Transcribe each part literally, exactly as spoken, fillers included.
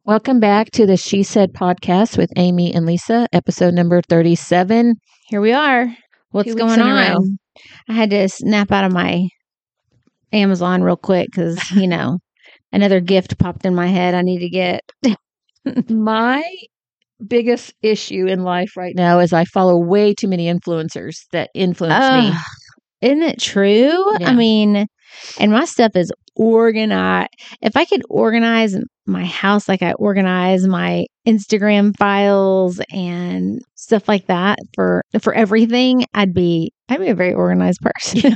Welcome back to the She Said podcast with Amy and Lisa, episode number thirty-seven. Here we are. What's Two going on? I had to snap out of my Amazon real quick because, you know, another gift popped in my head I need to get. My biggest issue in life right now is I follow way too many influencers that influence uh, me. Isn't it true? Yeah. I mean, and my stuff is organized. If I could organize my house like I organize my Instagram files and stuff like that for for everything, I'd be I'd be a very organized person.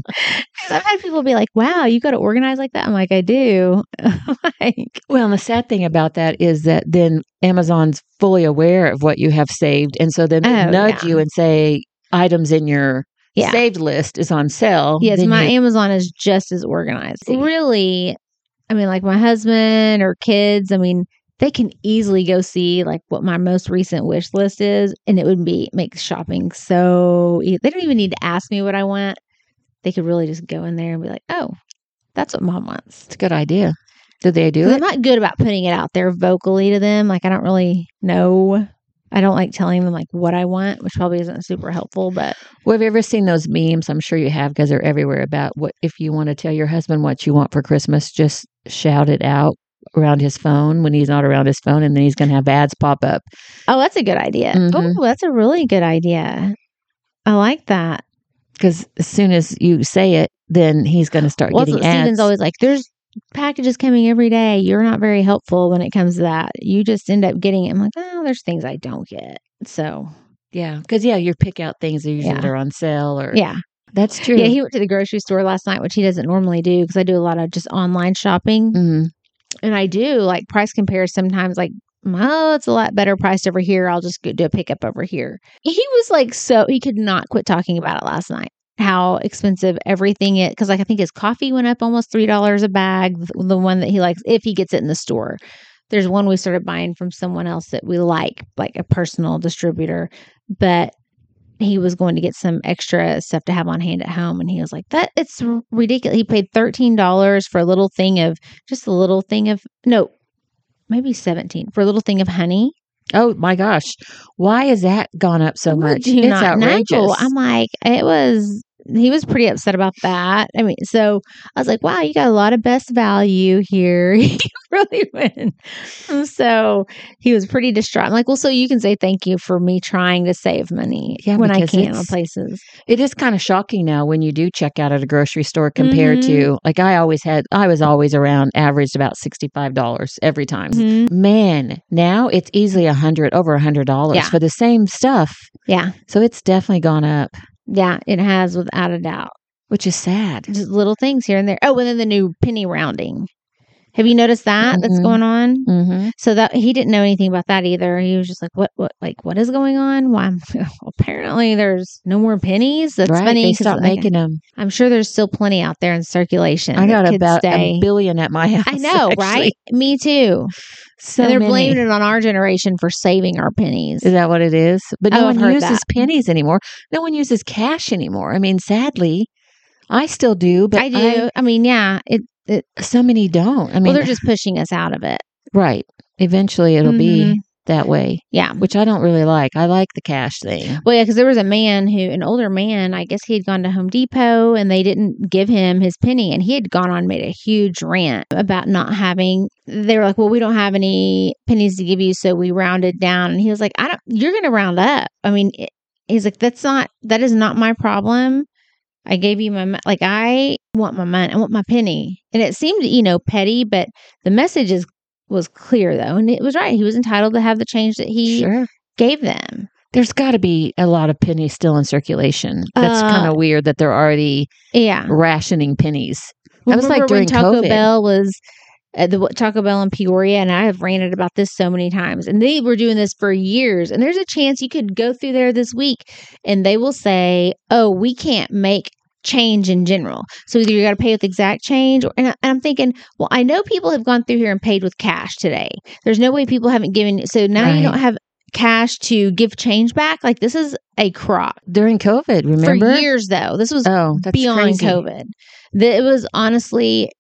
I've had people be like, "Wow, you got to organize like that." I'm like, "I do." Like, well, and the sad thing about that is that then Amazon's fully aware of what you have saved, and so then they oh, nudge yeah. you and say items in your Yeah. saved list is on sale. Yes, then my you- Amazon is just as organized. See. Really, I mean, like my husband or kids, I mean, they can easily go see like what my most recent wish list is, and it would be make shopping so easy. They don't even need to ask me what I want. They could really just go in there and be like, "Oh, that's what Mom wants." It's a good idea. Do they do it? I'm not good about putting it out there vocally to them. Like I don't really know. I don't like telling them like what I want, which probably isn't super helpful, but well, have you ever seen those memes? I'm sure you have because they're everywhere about what if you want to tell your husband what you want for Christmas, just shout it out around his phone when he's not around his phone, and then he's going to have ads pop up. Oh, that's a good idea. Mhm. Oh, that's a really good idea. I like that. Because as soon as you say it, then he's going to start Well, getting that's what ads. Steven's always like, there's packages coming every day. You're not very helpful when it comes to that. You just end up getting it. I'm like, oh, there's things I don't get. So, yeah. Because, yeah, you pick out things that usually Yeah. that are on sale. or yeah. That's true. Yeah, he went to the grocery store last night, which he doesn't normally do because I do a lot of just online shopping. Mhm. And I do like price compare sometimes, like, oh, it's a lot better priced over here. I'll just go do a pickup over here. He was like, so he could not quit talking about it last night. How expensive everything is. Because like I think his coffee went up almost three dollars a bag. The, the one that he likes, if he gets it in the store. There's one we started buying from someone else that we like, like a personal distributor. But he was going to get some extra stuff to have on hand at home. And he was like, that it's ridiculous. He paid thirteen dollars for a little thing of, just a little thing of, no, maybe seventeen for a little thing of honey. Oh, my gosh. Why has that gone up so Would much? you It's not outrageous. know? I'm like, it was, he was pretty upset about that. I mean, so I was like, wow, you got a lot of best value here. He really went. And so he was pretty distraught. I'm like, well, so you can say thank you for me trying to save money Yeah, when I because can on it's- places. It is kind of shocking now when you do check out at a grocery store compared Mhm. to, like I always had, I was always around, averaged about sixty-five dollars every time. Mhm. Man, now it's easily a hundred, over a hundred dollars Yeah. for the same stuff. Yeah. So it's definitely gone up, Yeah. It has without a doubt. which is sad. Just little things here and there. Oh, and then the new penny rounding. Have you noticed that that's Mhm. going on? Mm-hmm. So that he didn't know anything about that either. He was just like, "What? What? Like, what is going on? Why? Apparently, there's no more pennies. That's Right, funny. they 'cause, stopped like, making them. I'm sure there's still plenty out there in circulation. I got that could about stay. a billion at my house. I know, actually. right? Me too. So and they're many. blaming it on our generation for saving our pennies. Is that what it is? But no Oh, I've one heard uses that. pennies anymore. No one uses cash anymore. I mean, sadly, I still do, but I do. I, mean, yeah. It. it I, so many don't. I mean, well, they're just pushing us out of it. right. Eventually, it'll Mhm. be that way, Yeah. which I don't really like. I like the cash thing. Well, yeah, because there was a man who, an older man, I guess he had gone to Home Depot and they didn't give him his penny. And he had gone on and made a huge rant about not having, they were like, well, we don't have any pennies to give you. So we rounded down. And he was like, I don't, you're going to round up. I mean, it, he's like, that's not, that is not my problem. I gave you my, mo- like, I want my money. I want my penny. And it seemed, you know, petty, but the message is, was clear though. And it was right. He was entitled to have the change that he Sure. gave them. There's got to be a lot of pennies still in circulation. That's Uh, kind of weird that they're already Yeah. rationing pennies. That was like Remember during when Taco COVID. Bell was at the Taco Bell in Peoria, and I have ranted about this so many times. And they were doing this for years. And there's a chance you could go through there this week, and they will say, "Oh, we can't make change in general. So either you got to pay with exact change, or." And, I, and I'm thinking, well, I know people have gone through here and paid with cash today. There's no way people haven't given. So now Right. you don't have cash to give change back. Like this is a crock. During COVID, remember? For years though. This was Oh, that's beyond crazy. COVID. The, it was honestly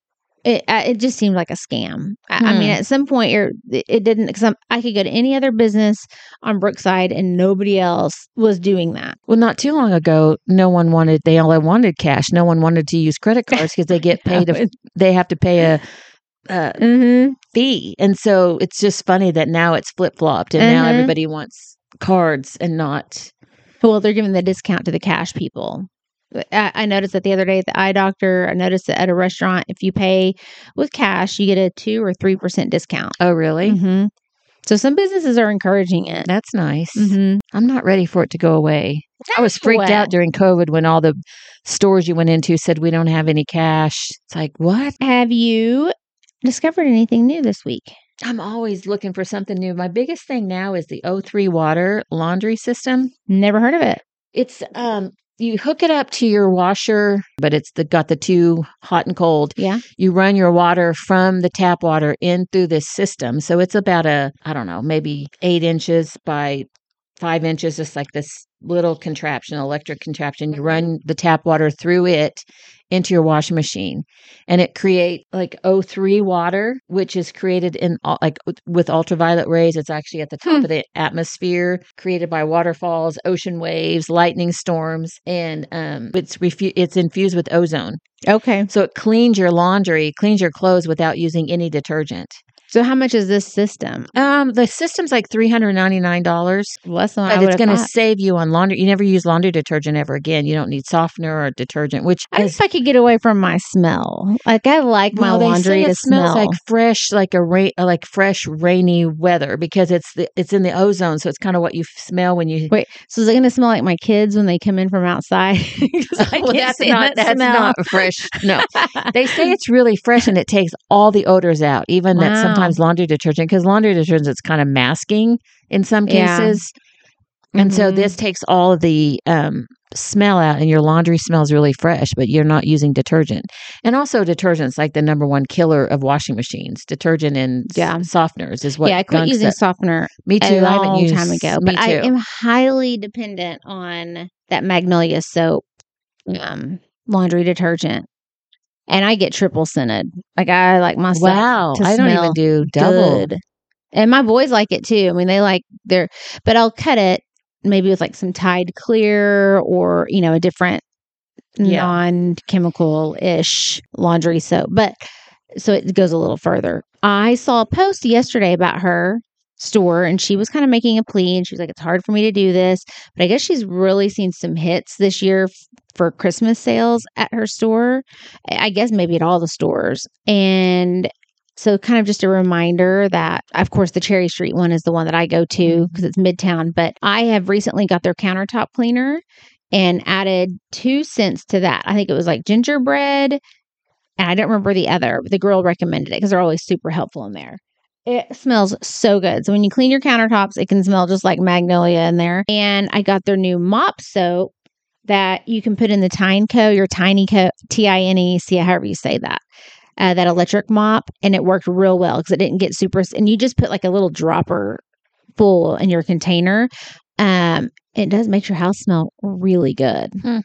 it uh, it just seemed like a scam. I, I mean, Hmm. at some point, you're, it it didn't. Because I could go to any other business on Brookside, and nobody else was doing that. Well, not too long ago, no one wanted, they all wanted cash. No one wanted to use credit cards because they get paid, a, they have to pay a, a Mm-hmm. fee. And so it's just funny that now it's flip flopped and now Mhm. everybody wants cards and not. Well, they're giving the discount to the cash people. I, I noticed that the other day at the eye doctor. I noticed that at a restaurant, if you pay with cash, you get a two or three percent discount. Oh, really? Mm-hmm. So some businesses are encouraging it. That's nice. Mm-hmm. I'm not ready for it to go away. I was freaked out during COVID when all the stores you went into said we don't have any cash. It's like, what? Have you discovered anything new this week? I'm always looking for something new. My biggest thing now is the O three water laundry system. Never heard of it. It's um you hook it up to your washer, but it's the got the two hot and cold. Yeah. You run your water from the tap water in through this system. So it's about a, I don't know, maybe eight inches by five inches, just like this little contraption, electric contraption. You run the tap water through it into your washing machine, and it create like O three water, which is created in all- like with- with ultraviolet rays. It's actually at the top Hmm. of the atmosphere, created by waterfalls, ocean waves, lightning storms, and um, it's refu- it's infused with ozone. Okay. So it cleans your laundry, cleans your clothes without using any detergent. So how much is this system? Um, the system's like three hundred ninety-nine dollars. Less than I But would it's have going to thought. save you on laundry. You never use laundry detergent ever again. You don't need softener or detergent, which I is wish I could get away from my smell. Like I like my well, they laundry say to it smells smell. like fresh, like a rain, like fresh rainy weather because it's the it's in the ozone, so it's kind of what you smell when you. Wait, so is it going to smell like my kids when they come in from outside? 'Cause I Well, can't that's stand not that that's smell. not fresh. No, they say it's really fresh and it takes all the odors out, even that Wow. sometimes laundry detergent because laundry detergent it's kind of masking in some Yeah. cases. And so Mhm. this takes all of the um, smell out, and your laundry smells really fresh, but you're not using detergent. And also, detergent's like the number one killer of washing machines. Detergent and s- Yeah. softeners is what. yeah, I quit gunks using it. softener Me too. a I haven't long used time ago, Me but I too. am highly dependent on that Magnolia soap um, laundry detergent, and I get triple scented. Like I like my stuff Wow, to I don't smell even do double. good, and my boys like it too. I mean, they like their, but I'll cut it maybe with like some Tide Clear or you know a different Yeah. non-chemical ish laundry soap, but so it goes a little further. I saw a post yesterday about her store and she was kind of making a plea and she was like, it's hard for me to do this, but I guess she's really seen some hits this year f- for Christmas sales at her store. I I guess maybe at all the stores. And so kind of just a reminder that of course the Cherry Street one is the one that I go to because it's Midtown, but I have recently got their countertop cleaner and added two cents to that. I think it was like gingerbread and I don't remember the other, but the girl recommended it because they're always super helpful in there. It smells so good. So when you clean your countertops, it can smell just like Magnolia in there. And I got their new mop soap that you can put in the Tineco, your Tiny Co, T I N E C, however you say that, uh, that electric mop. And it worked real well because it didn't get super, and you just put like a little dropper full in your container. Um, it does make your house smell really good. Hmm.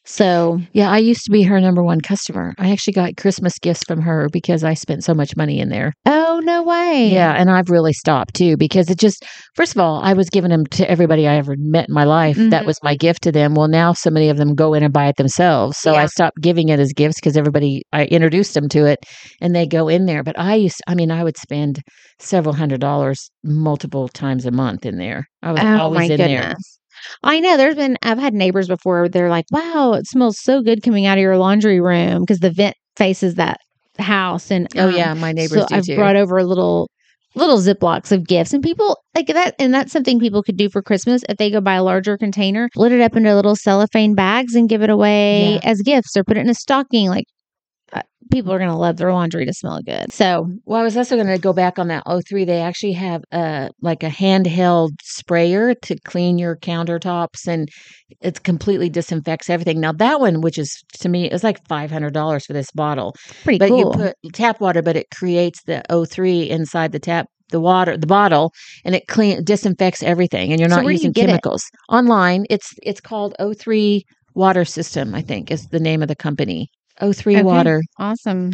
So Yeah, I used to be her number one customer. I actually got Christmas gifts from her because I spent so much money in there. Oh, no way. Yeah, and I've really stopped too because it just, first of all, I was giving them to everybody I ever met in my life. That Mhm. was my gift to them. Well, now so many of them go in and buy it themselves. So Yeah. I stopped giving it as gifts because everybody, I introduced them to it and they go in there. But I used, I mean, I would spend several hundred dollars multiple times a month in there. I was Oh, my always in there. goodness. I know there's been, I've had neighbors before. They're like, wow, it smells so good coming out of your laundry room because the vent faces that house. And Oh, um, yeah, my neighbors so do I've too. brought over little, little Ziplocs of gifts and people like that. And that's something people could do for Christmas. If they go buy a larger container, split it up into little cellophane bags and give it away Yeah. as gifts or put it in a stocking. Like uh, people are going to love their laundry to smell good. So Well, I was also going to go back on that O three. They actually have a like a handheld sprayer to clean your countertops, and it completely disinfects everything. Now that one, which is to me, it's like five hundred dollars for this bottle. pretty But cool. you put tap water, but it creates the O three inside the tap, the water, the bottle, and it clean disinfects everything, and you're So not where do you using get it? chemicals. Online, it's it's called O three Water System. I think is the name of the company. O three Okay. Water. Awesome.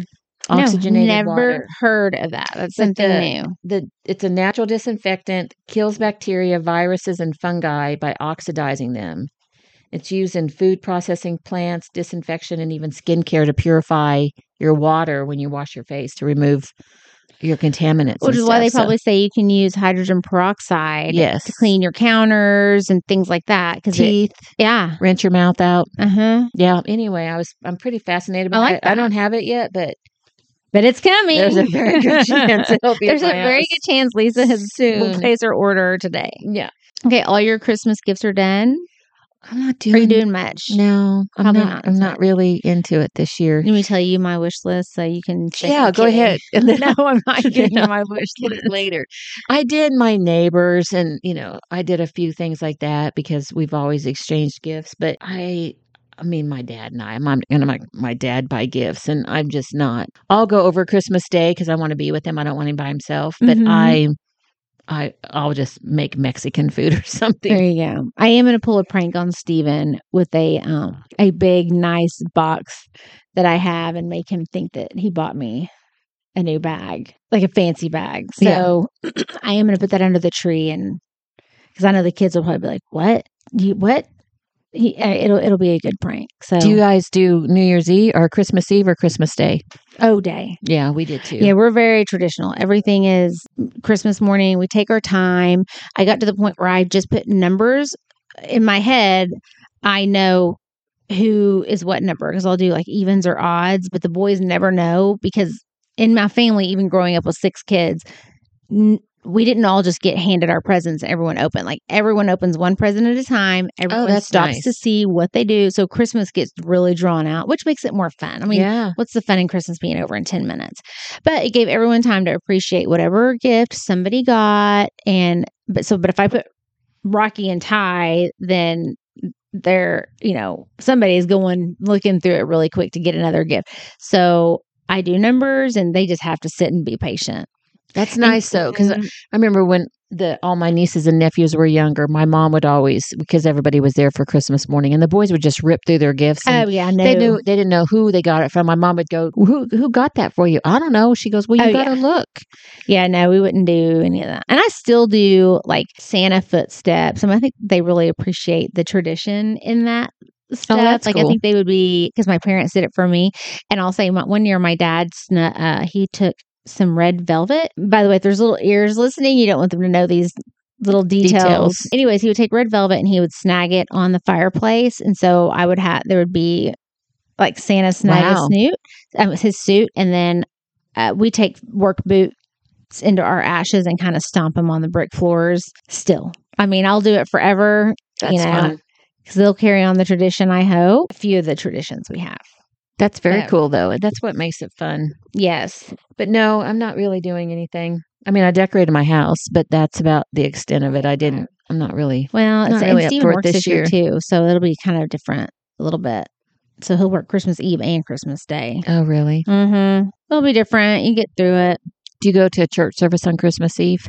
Oxygenated no, never water. heard of that. That's But something the- new. The it's a natural disinfectant, kills bacteria, viruses, and fungi by oxidizing them. It's used in food processing plants, disinfection, and even skincare to purify your water when you wash your face to remove your contaminants. Which and is why they stuff. So, probably say you can use hydrogen peroxide yes, to clean your counters and things like that. Because teeth, yeah, rinse your mouth out. uh huh. Yeah. Anyway, I was I'm pretty fascinated by I like it. I that. don't have it yet, but But it's coming. there's a very good chance it'll be. There's at a my very house good chance Lisa has will soon. place her order today. Yeah, Okay, all your Christmas gifts are done. I'm not Are doing. you doing much? No, I'm Probably not. not I'm as not much. really into it this year. Let me tell you my wish list so you can. say Yeah, I'm go kidding. ahead. And then No, I'm not giving you No. my wish Get list. it later. I did my neighbors, and you know, I did a few things like that because we've always exchanged gifts. But I, I mean, my dad and I, I'm gonna my my dad buy gifts, and I'm just not. I'll go over Christmas Day because I want to be with him. I don't want him by himself. But Mhm. I, I, I'll just make Mexican food or something. There you go. I am going to pull a prank on Steven with a um a big nice box that I have and make him think that he bought me a new bag, like a fancy bag. So I am going to put that under the tree, and because I know the kids will probably be like, "What? You what?" He, uh, it'll it'll be a good prank. So Do you guys do New Year's Eve or Christmas Eve or Christmas Day? oh day. Yeah, we did too. Yeah, we're very traditional. Everything is Christmas morning. We take our time. I got to the point where I just put numbers in my head. I know who is what number because I'll do like evens or odds, but the boys never know because in my family, even growing up with six kids, n- we didn't all just get handed our presents and everyone opened. Like everyone opens one present at a time. Everyone that's stops nice. to see what they do. So Christmas gets really drawn out, which makes it more fun. I mean, yeah. what's the fun in Christmas being over in ten minutes? But it gave everyone time to appreciate whatever gift somebody got. And, but so, but if I put Rocky and Ty, then they're, you know, somebody's going looking through it really quick to get another gift. So I do numbers and they just have to sit and be patient. That's nice though, because And- I remember when the all my nieces and nephews were younger, my mom would always, because everybody was there for Christmas morning, and the boys would just rip through their gifts. And oh yeah, no. they knew they didn't know who they got it from. My mom would go, "Who who got that for you?" I don't know. She goes, "Well, you Oh, got to look." Yeah, no, we wouldn't do any of that. And I still do like Santa footsteps. I mean, I think they really appreciate the tradition in that stuff. that's like I cool. think they would be because my parents did it for me. And I'll say my, one year my dad snu- uh, he took some red velvet. By the way, if there's little ears listening, you don't want them to know these little details. Details. Anyways, he would take red velvet and he would snag it on the fireplace. And so I would have there would be like Santa snag Wow. a snoot. That was his suit. And then uh, we take work boots into our ashes and kind of stomp them on the brick floors still. I mean, I'll do it forever, That's you know, fun. because they'll carry on the tradition, I hope. A few of the traditions we have. That's very Yeah. cool though. That's what makes it fun. Yes. But no, I'm not really doing anything. I mean, I decorated my house, but that's about the extent of it. I didn't. I'm not really. Well, Not it's, really and up Steven for it works this this year too, so it'll be kind of different a little bit. So he'll work Christmas Eve and Christmas Day. Oh, really? Mm-hmm. It'll be different. You get through it. Do you go to a church service on Christmas Eve?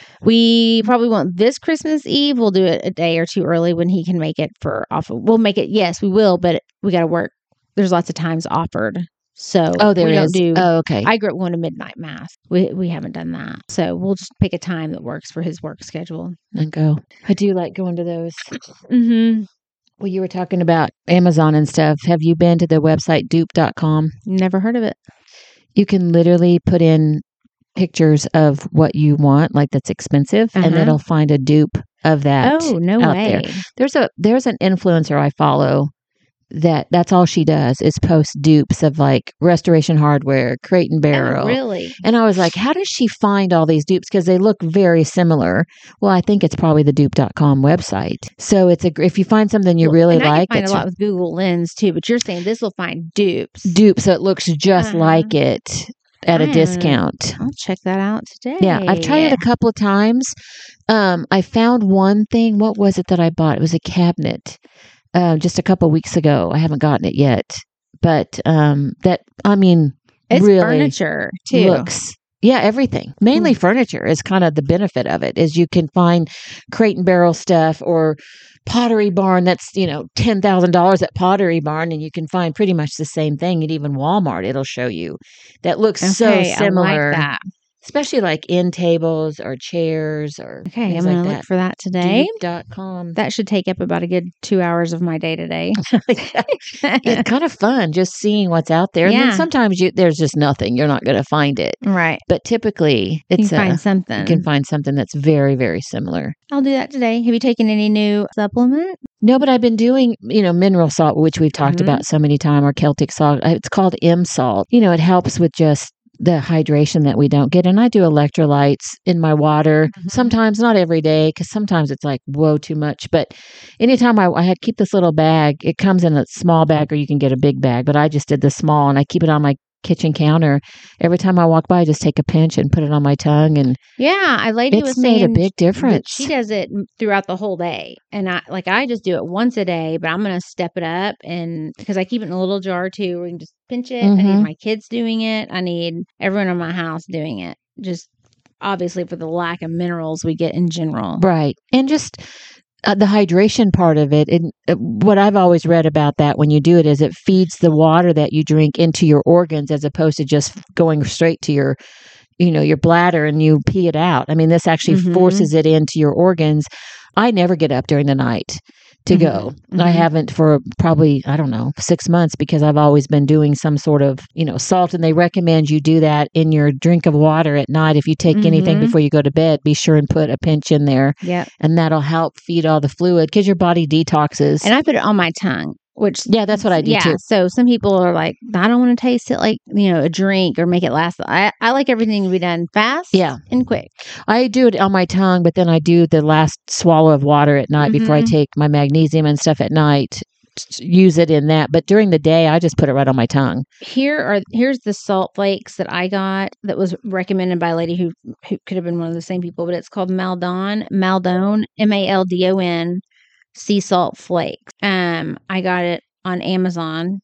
We probably won't this Christmas Eve. We'll do it a day or two early when he can make it for off. We'll make it. Yes, we will, but we got to work. There's lots of times offered. So Oh, there we is. don't do. Oh, okay. I grew up going to midnight mass. We we haven't done that. So we'll just pick a time that works for his work schedule. and go. I do like going to those. Mm-hmm. Well, you were talking about Amazon and stuff. Have you been to the website dupe dot com? Never heard of it. You can literally put in pictures of what you want, like that's expensive, and Uh-huh. it'll find a dupe of that. Oh, no out way. there. There's a there's an influencer I follow that that's all she does is post dupes of like Restoration Hardware, Crate and Barrel. Oh, really? And I was like, how does she find all these dupes? Because they look very similar. Well, I think it's probably the dupe dot com website. So it's a gr- if you find something you Well, really and I like, can find it's a lot with Google Lens too, but you're saying this will find dupes. dupe, so it looks just Uh-huh. like it at a Ah. discount. I'll check that out today. Yeah, I've tried it a couple of times. Um, I found one thing. What was it that I bought? It was a cabinet. Uh, just a couple weeks ago. I haven't gotten it yet, but um, that I mean, It's really furniture too. looks Yeah, everything. Mainly Mm. furniture is kind of the benefit of it, is you can find Crate and Barrel stuff or Pottery Barn that's, you know, ten thousand dollars at Pottery Barn, and you can find pretty much the same thing at even Walmart. It'll show you that looks so Okay, I like similar, that. especially like end tables or chairs or Okay, I'm things going like to that. look for that today. Deep dot com. That should take up about a good two hours of my day today. It's kind of fun just seeing what's out there. And then Yeah. sometimes you, there's just nothing. You're not going to find it. Right. But typically, You it's can a, find something. you can find something that's very, very similar. I'll do that today. Have you taken any new supplement? No, but I've been doing, you know, mineral salt, which we've talked Mhm. about so many times, or Celtic salt. Uh, It's called M salt. You know, it helps with just the hydration that we don't get. And I do electrolytes in my water. Mhm. Sometimes, not every day, because sometimes it's like, whoa, too much. But anytime I, I had keep this little bag, it comes in a small bag or you can get a big bag. But I just did the small and I keep it on my kitchen counter. Every time I walk by, I just take a pinch and put it on my tongue. And Yeah, a lady was it's made a saying big that difference. she does it m- throughout the whole day, and I like I just do it once a day, but I'm gonna step it up, and because I keep it in a little jar too, where you can just pinch it. I need Mhm. my kids doing it. I need everyone in my house doing it. Just obviously for the lack of minerals we get in general. Right. And just uh, the hydration part of it. And uh, what I've always read about that when you do it is it feeds the water that you drink into your organs as opposed to just going straight to your, you know, your bladder and you pee it out. I mean, this actually Mhm. forces it into your organs. I never get up during the night to Mhm. go. Mhm. I haven't for probably, I don't know, six months because I've always been doing some sort of, you know, salt. And they recommend you do that in your drink of water at night. If you take anything Mhm. before you go to bed, be sure and put a pinch in there. Yep. And that'll help feed all the fluid because your body detoxes. And I put it on my tongue, which yeah, that's what I do yeah. too. So some people are like, I don't want to taste it like, you know, a drink or make it last. I, I like everything to be done fast Yeah. and quick. I do it on my tongue, but then I do the last swallow of water at night before I Mhm. take my magnesium and stuff at night. t- Use it in that. But during the day, I just put it right on my tongue. Here are here's the salt flakes that I got that was recommended by a lady who who could have been one of the same people, but it's called Maldon, Maldon, M A L D O N, sea salt flakes. Um, I got it on Amazon,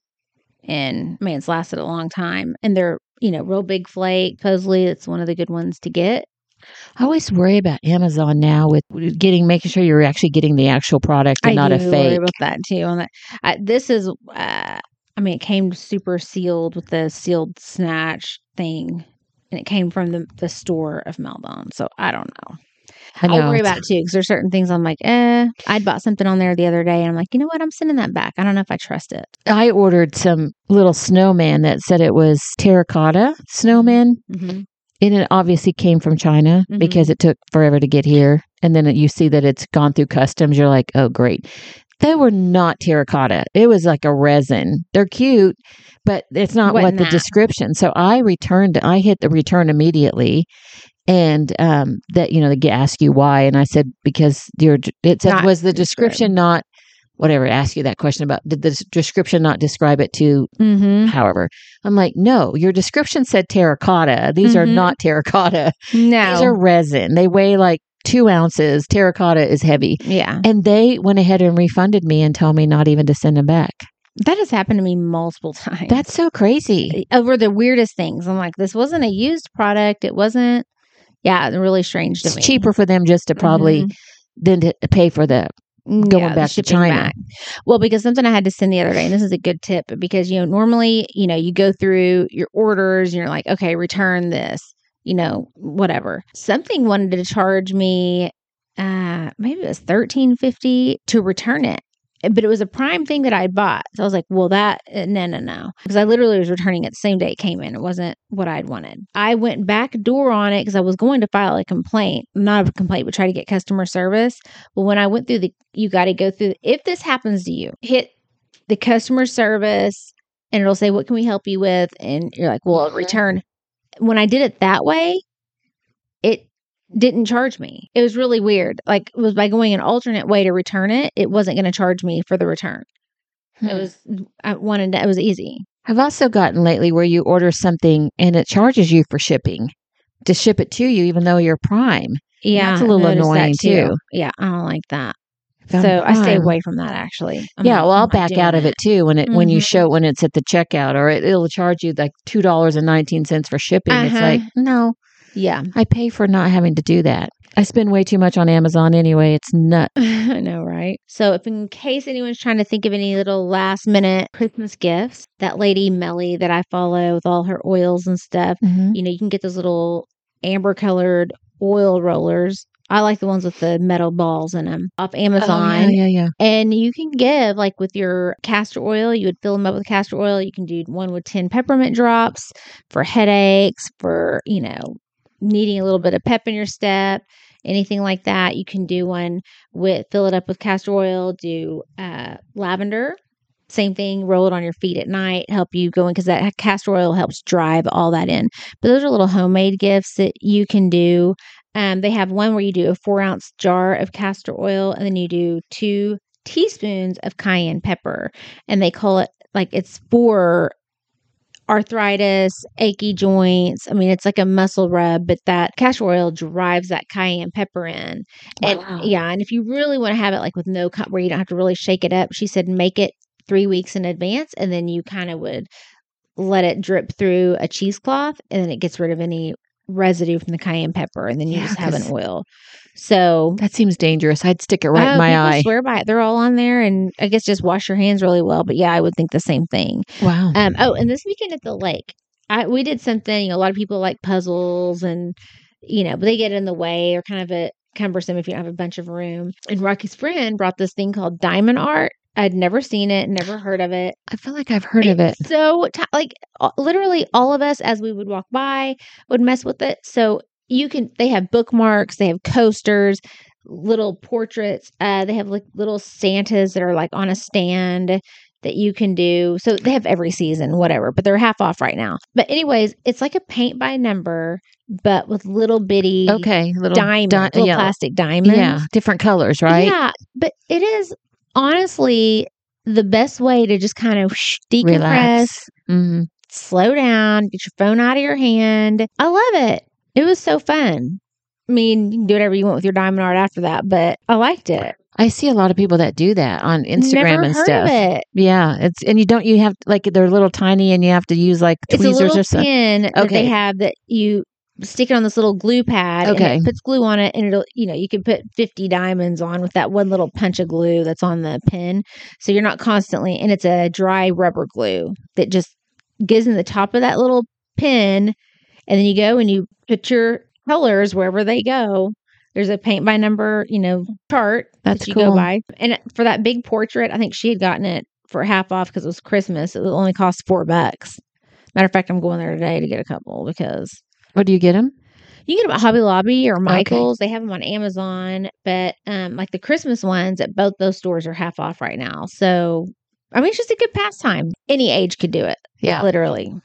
and man, it's lasted a long time. And they're you know real big flake. Supposedly, it's one of the good ones to get. I always worry about Amazon now with getting, making sure you're actually getting the actual product and I not do a worry fake. about that too. On that, I, this is, uh, I mean, it came super sealed with the sealed snatch thing, and it came from the, the store of Maldon. So I don't know. I know. I worry it's- about it too because there's certain things I'm like, eh. I'd bought something on there the other day, and I'm like, you know what? I'm sending that back. I don't know if I trust it. I ordered some little snowman that said it was terracotta snowman. Mm-hmm. And it obviously came from China Mhm. because it took forever to get here. And then you see that it's gone through customs. You're like, oh, great. They were not terracotta. It was like a resin. They're cute, but it's not Wasn't what the that. description. So I returned, I hit the return immediately. And um, that, you know, they ask you why. And I said, because your, it said, Not was the described. description not, whatever, ask you that question about, did the s- description not describe it to Mm-hmm. however? I'm like, no, your description said terracotta. These are Mhm. not terracotta. No. These are resin. They weigh like two ounces. Terracotta is heavy. yeah. And they went ahead and refunded me and told me not even to send them back. That has happened to me multiple times. That's so crazy. Over the weirdest things. I'm like, this wasn't a used product. It wasn't. Yeah, it's really strange to It's me. cheaper for them just to probably Mhm. than to pay for the Mm, going yeah, the back to shipping China. back. Well, because something I had to send the other day, and this is a good tip because, you know, normally, you know, you go through your orders and you're like, okay, return this, you know, whatever. Something wanted to charge me, uh, maybe it was thirteen fifty to return it. But it was a Prime thing that I bought. So I was like, well, that, uh, no, no, no. Because I literally was returning it the same day it came in. It wasn't what I'd wanted. I went back door on it because I was going to file a complaint. Not a complaint, but try to get customer service. But when I went through the, you got to go through, if this happens to you, hit the customer service and it'll say, what can we help you with? And you're like, well, Mhm. return. When I did it that way, it didn't charge me. It was really weird. Like it was by going an alternate way to return it, it wasn't going to charge me for the return. Hmm. It was, I wanted to, it was easy. I've also gotten lately where you order something and it charges you for shipping to ship it to you, even though you're Prime. Yeah. That's a little I noticed that annoying, too. Yeah. I don't like that. Found So I stay Prime. away from that actually. I'm Yeah, like, well, I'm I'll not back doing out of it too when it when you Mhm. show when it's at the checkout, or it, it'll charge you like two dollars and nineteen cents for shipping. It's Uh-huh. like, no, Yeah. I pay for not having to do that. I spend way too much on Amazon anyway. It's nuts. I know, right? So, if in case anyone's trying to think of any little last minute Christmas gifts, that lady Melly that I follow with all her oils and stuff, Mhm. you know, you can get those little amber colored oil rollers. I like the ones with the metal balls in them off Amazon. Oh, yeah, yeah, yeah. And you can give, like with your castor oil, you would fill them up with castor oil. You can do one with ten peppermint drops for headaches, for, you know, needing a little bit of pep in your step, anything like that. You can do one with, fill it up with castor oil, do uh, lavender. Same thing, roll it on your feet at night, help you go in because that castor oil helps drive all that in. But those are little homemade gifts that you can do. Um, they have one where you do a four ounce jar of castor oil and then you do two teaspoons of cayenne pepper. And they call it like it's for arthritis, achy joints. I mean, it's like a muscle rub, but that castor oil drives that cayenne pepper in. And Wow. yeah, and if you really want to have it like with no cut where you don't have to really shake it up, she said make it three weeks in advance and then you kind of would let it drip through a cheesecloth and then it gets rid of any residue from the cayenne pepper and then you Yeah, just have an 'cause oil. So That seems dangerous. I'd stick it right oh, in my people eye. swear by it. They're all on there and I guess just wash your hands really well. But yeah, I would think the same thing. Wow. Um, oh, and this weekend at the lake, I we did something. You know, a lot of people like puzzles, and you know, but they get in the way or kind of a cumbersome if you don't have a bunch of room. And Rocky's friend brought this thing called diamond art. I'd never seen it, never heard of it. I feel like I've heard of it. It's So ti like uh, literally all of us as we would walk by would mess with it. So you can. They have bookmarks. They have coasters. Little portraits. Uh, they have like little Santas that are like on a stand that you can do. So they have every season, whatever, but they're half off right now. But anyways, it's like a paint by number, but with little bitty Okay, little diamonds, di- little yeah, plastic diamonds. yeah, different colors, right? Yeah, but it is honestly the best way to just kind of whoosh, decompress, Relax. Mhm. slow down, get your phone out of your hand. I love it. It was so fun. I mean, you can do whatever you want with your diamond art after that, but I liked it. I see a lot of people that do that on Instagram Never and heard stuff. of it. Yeah, it's and you don't you have like they're little tiny and you have to use like It's a tweezers little or something. pin that Okay. they have that you stick it on this little glue pad and Okay. it puts glue on it and it'll, you know, you can put fifty diamonds on with that one little punch of glue that's on the pin. So you're not constantly, and it's a dry rubber glue that just gives in the top of that little pin. And then you go and you put your colors wherever they go. There's a paint by number, you know, chart That's that you cool. go by. And for that big portrait, I think she had gotten it for half off because it was Christmas. It only cost four bucks. Matter of fact, I'm going there today to get a couple because Where do you get them? you can get them at Hobby Lobby or Michael's. They have them on Amazon, but um, like the Christmas ones at both those stores are half off right now. So, I mean, it's just a good pastime. Any age could do it, Yeah. literally.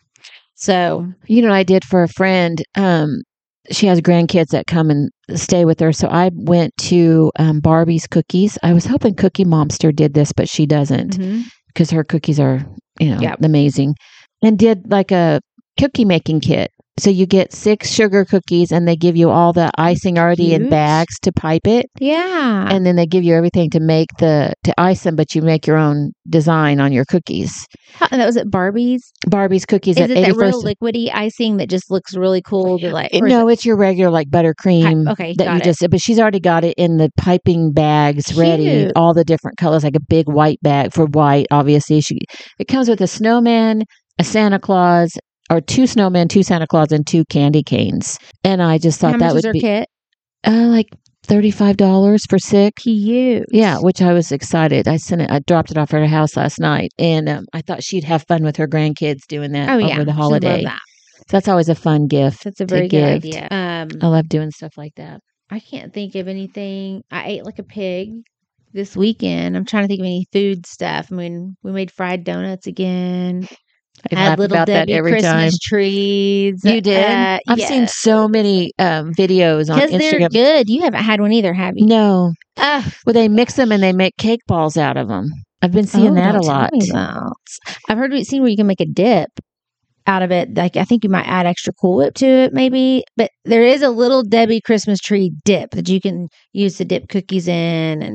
So, You know, what I did for a friend. Um, she has grandkids that come and stay with her. So I went to um, Barbie's Cookies. I was hoping Cookie Monster did this, but she doesn't mhm. because her cookies are, you know, Yep. amazing. And did like a cookie making kit. So you get six sugar cookies and they give you all the icing already in Cute. bags to pipe it. Yeah. And then they give you everything to make the, to ice them, but you make your own design on your cookies. How- and that was at Barbie's. Barbie's Cookies Is at it that real eighty-first. liquidy icing that just looks really cool? To like, It- or is no, it- it's your regular like buttercream okay, that got you it. just. But she's already got it in the piping bags ready, Cute. all the different colors, like a big white bag for white. Obviously, she it comes with a snowman, a Santa Claus, or two snowmen, two Santa Claus, and two candy canes. And I just thought How that much would is her be kit? uh, like thirty-five dollars for six. Cute. Yeah, which I was excited. I sent it. I dropped it off at her house last night, and um, I thought she'd have fun with her grandkids doing that Oh over yeah. the She'd love holiday. that. So that's always a fun gift. That's a to very good gift. idea. Um, I love doing stuff like that. I can't think of anything. I ate like a pig this weekend. I'm trying to think of any food stuff. I mean, we made fried donuts again. I Had laugh little about Debbie that every Christmas time. trees. You did? Uh, I've seen yes. so many um, videos on Because they're Instagram. good. You haven't had one either, have you? No, Ah, well, they mix them and they make cake balls out of them. I've been seeing oh, that a don't tell lot. me that. I've heard we've seen where you can make a dip out of it. Like I think you might add extra Cool Whip to it, maybe. But there is a little Debbie Christmas tree dip that you can use to dip cookies in and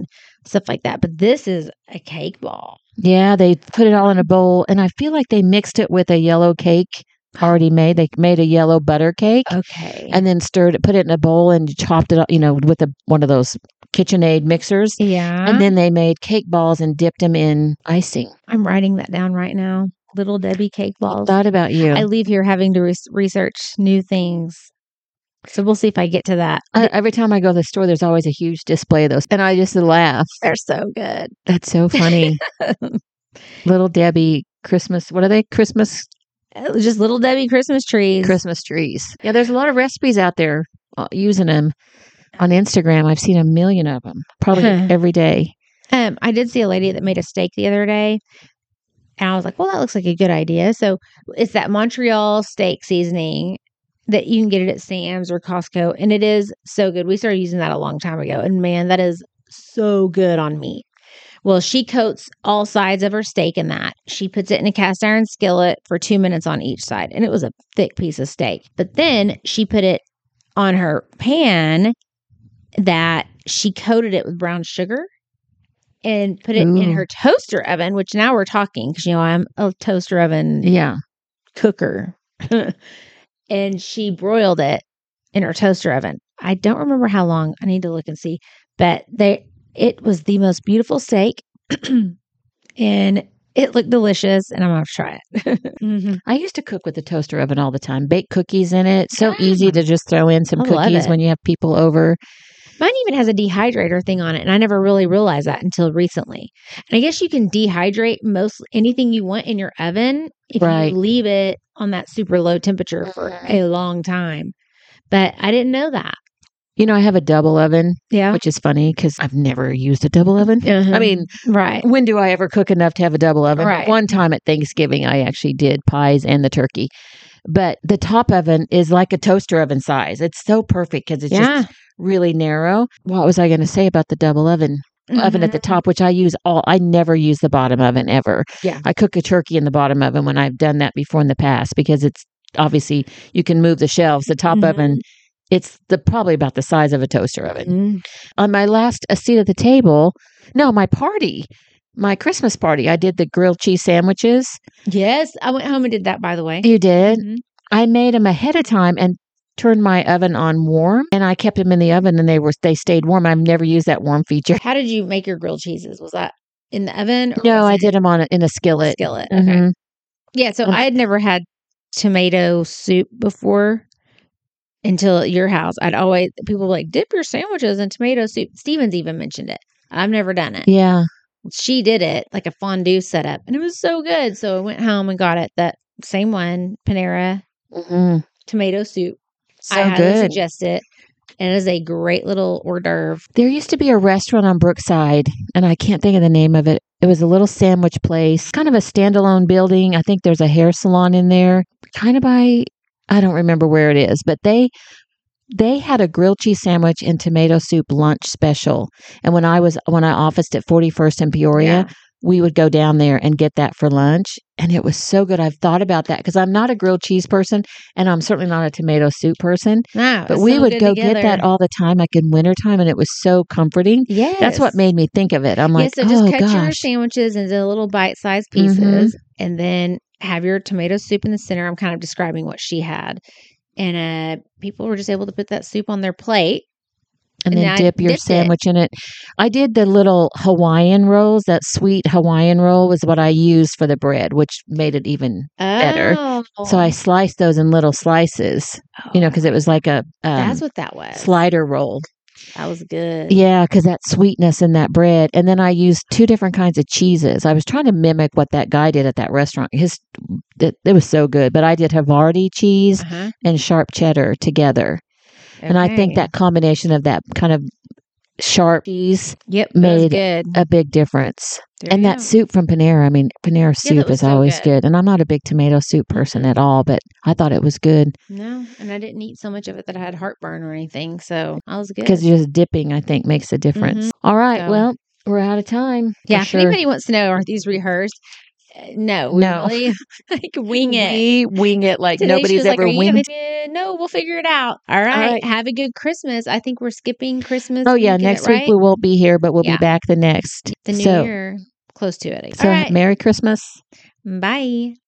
stuff like that. But this is a cake ball. Yeah, they put it all in a bowl, and I feel like they mixed it with a yellow cake already made. They made a yellow butter cake, Okay. and then stirred it, put it in a bowl, and chopped it up, you know, with a one of those KitchenAid mixers. Yeah. And then they made cake balls and dipped them in icing. I'm writing that down right now. Little Debbie cake balls. Thought about you. I leave here having to re- research new things. So we'll see if I get to that. I, every time I go to the store, there's always a huge display of those, and I just laugh. They're so good. That's so funny. Little Debbie Christmas. What are they? Christmas Just Little Debbie Christmas trees. Christmas trees. Yeah, there's a lot of recipes out there uh, using them on Instagram. I've seen a million of them, probably every day. Um, I did see a lady that made a steak the other day, and I was like, "Well, that looks like a good idea." So it's that Montreal steak seasoning that you can get it at Sam's or Costco, and it is so good. We started using that a long time ago, and man, that is so good on meat. Well, she coats all sides of her steak in that. She puts it in a cast iron skillet for two minutes on each side, and it was a thick piece of steak. But then she put it on her pan that she coated it with brown sugar and put it Ooh. in her toaster oven, which now we're talking because, you know, I'm a toaster oven Yeah. cooker. And she broiled it in her toaster oven. I don't remember how long. I need to look and see. But they, it was the most beautiful steak. And it looked delicious. And I'm going to try it. mm-hmm. I used to cook with the toaster oven all the time. Bake cookies in it. So Ah. easy to just throw in some I love cookies it. when you have people over. Mine even has a dehydrator thing on it, and I never really realized that until recently. And I guess you can dehydrate most anything you want in your oven if Right. you leave it on that super low temperature for a long time. But I didn't know that. You know, I have a double oven, Yeah. which is funny because I've never used a double oven. Uh-huh. I mean, right. when do I ever cook enough to have a double oven? Right. One time at Thanksgiving, I actually did pies and the turkey. But the top oven is like a toaster oven size. It's so perfect because it's Yeah. just really narrow. What was I going to say about the double oven? Oven at the top, which I use all, I never use the bottom oven ever. Yeah. I cook a turkey in the bottom oven when I've done that before in the past because it's obviously you can move the shelves. The top Mhm. oven, it's the probably about the size of a toaster oven. Mm. On my last a seat at the table, no, my party, my Christmas party, I did the grilled cheese sandwiches. Yes. I went home and did that, by the way. You did? Mhm. I made them ahead of time and turned my oven on warm, and I kept them in the oven, and they were they stayed warm. I've never used that warm feature. How did you make your grilled cheeses? Was that in the oven? Or No, was I it did them on a, in a skillet. skillet. Okay. Mhm. Yeah. So And- I had never had tomato soup before until at your house. I'd always, people were like, dip your sandwiches in tomato soup. Steven's even mentioned it. I've never done it. Yeah, She did it like a fondue setup, and it was so good. So I went home and got it. That same one, Panera hmm tomato soup. so I highly good. suggest it. And it is a great little hors d'oeuvre. There used to be a restaurant on Brookside, and I can't think of the name of it. It was a little sandwich place, kind of a standalone building. I think there's a hair salon in there, kind of by, I don't remember where it is, but they they had a grilled cheese sandwich and tomato soup lunch special. And when I was when I officed at forty-first in Peoria, Yeah. we would go down there and get that for lunch, and it was so good. I've thought about that because I'm not a grilled cheese person, and I'm certainly not a tomato soup person. No, But it's we so would good go together. get that all the time, like in wintertime, and it was so comforting. Yes. That's what made me think of it. I'm Yeah, like, so just oh cut your gosh, sandwiches into little bite-sized Mhm. pieces, and then have your tomato soup in the center. I'm kind of describing what she had, and uh, people were just able to put that soup on their plate. and and then I dip your dipped it. sandwich in it. I did the little Hawaiian rolls. That sweet Hawaiian roll was what I used for the bread, which made it even better. Oh, So I sliced those in little slices, you know, because it was like a um, that's what that was. slider roll. That was good. Yeah, because that sweetness in that bread. And then I used two different kinds of cheeses. I was trying to mimic what that guy did at that restaurant. His it, it was so good. But I did Havarti cheese Uh-huh. and sharp cheddar together. And I think Okay. that combination of that kind of sharp cheese yep that was made good. a big difference. There And you that go. soup from Panera, I mean, Panera that soup was is so always good. good. And I'm not a big tomato soup person Mhm. at all, but I thought it was good No, and I didn't eat so much of it that I had heartburn or anything. So I was good. because just dipping, I think, makes a difference. Mhm. All right. So- well, we're out of time. for Yeah, if sure. anybody wants to know, are these rehearsed? Uh, No, we No. really like wing it. We wing it like Today she nobody's was like, ever "Are you winged. gonna do-" No, we'll figure it out. All right. right. Have a good Christmas. I think we're skipping Christmas. Oh, yeah. week, is that Next week right? we won't be here, but we'll Yeah. be back the next. The new so, year, close to it. so All right. Merry Christmas. Bye.